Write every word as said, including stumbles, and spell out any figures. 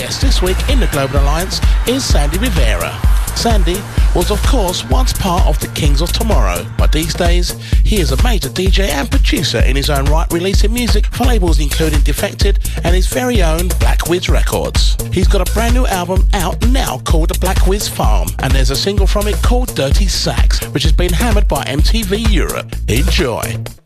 guest this week in the Global Alliance is Sandy Rivera. Sandy was of course once part of the Kings of Tomorrow, but these days he is a major D J and producer in his own right, releasing music for labels including Defected and his very own Black Wiz Records. He's got a brand new album out now called The Black Wiz Farm, and there's a single from it called Dirty Sax, which has been hammered by M T V Europe. Enjoy.